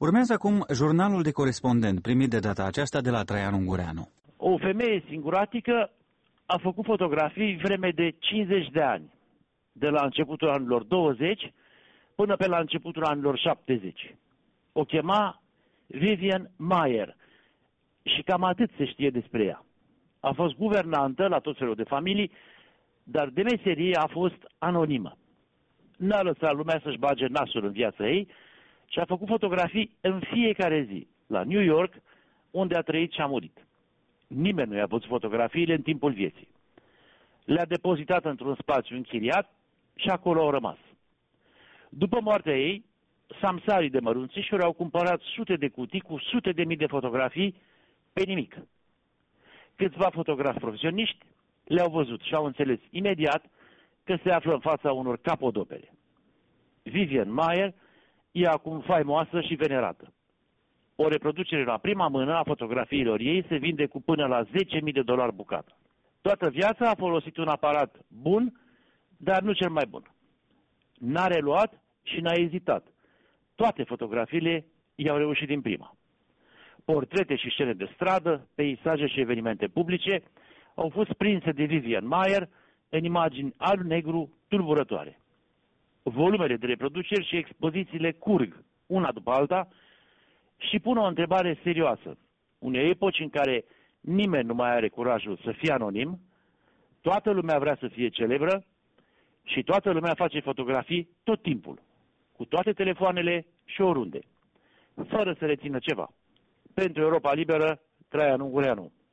Urmează acum jurnalul de corespondent primit de data aceasta de la Traian Ungureanu. O femeie singuratică a făcut fotografii vreme de 50 de ani, de la începutul anilor 20 până pe la începutul anilor 70. O chema Vivian Maier și cam atât se știe despre ea. A fost guvernantă la tot felul de familii, dar de meserie a fost anonimă. N-a lăsat lumea să-și bage nasul în viața ei și a făcut fotografii în fiecare zi, la New York, unde a trăit și a murit. Nimeni nu i-a văzut fotografiile în timpul vieții. Le-a depozitat într-un spațiu închiriat și acolo au rămas. După moartea ei, samsarii de mărunțișuri au cumpărat sute de cutii cu sute de mii de fotografii pe nimic. Câțiva fotografi profesioniști le-au văzut și au înțeles imediat că se află în fața unor capodopere. Vivian Maier e acum faimoasă și venerată. O reproducere la prima mână a fotografiilor ei se vinde cu până la $10.000 bucata. Toată viața a folosit un aparat bun, dar nu cel mai bun. N-a reluat și n-a ezitat. Toate fotografiile i-au reușit din prima. Portrete și scene de stradă, peisaje și evenimente publice au fost prinse de Vivian Maier în imagini alb-negru tulburătoare. Volumele de reproduceri și expozițiile curg, una după alta, și pun o întrebare serioasă. Unei epoci în care nimeni nu mai are curajul să fie anonim, toată lumea vrea să fie celebră și toată lumea face fotografii tot timpul, cu toate telefoanele și oriunde, fără să rețină ceva. Pentru Europa Liberă, Traian Ungureanu.